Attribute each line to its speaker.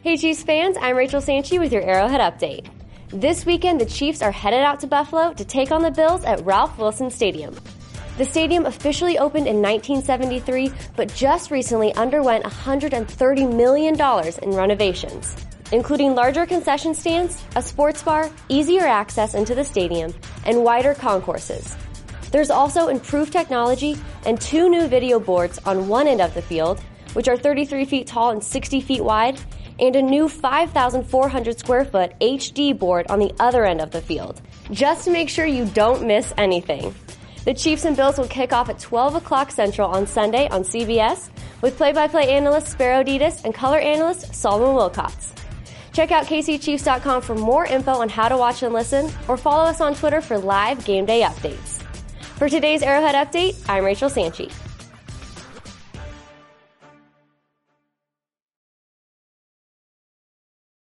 Speaker 1: Hey Chiefs fans, I'm Rachel Sanchi with your Arrowhead Update. This weekend, the Chiefs are headed out to Buffalo to take on the Bills at Ralph Wilson Stadium. The stadium officially opened in 1973, but just recently underwent $130 million in renovations, including larger concession stands, a sports bar, easier access into the stadium, and wider concourses. There's also improved technology and 2 new video boards on one end of the field, which are 33 feet tall and 60 feet wide, and a new 5,400 square foot HD board on the other end of the field, just to make sure you don't miss anything. The Chiefs and Bills will kick off at 12 o'clock Central on Sunday on CBS with play-by-play analyst Sparrow Dedes and color analyst Solomon Wilcots. Check out KCChiefs.com for more info on how to watch and listen, or follow us on Twitter for live game day updates. For today's Arrowhead Update, I'm Rachel Sanchi.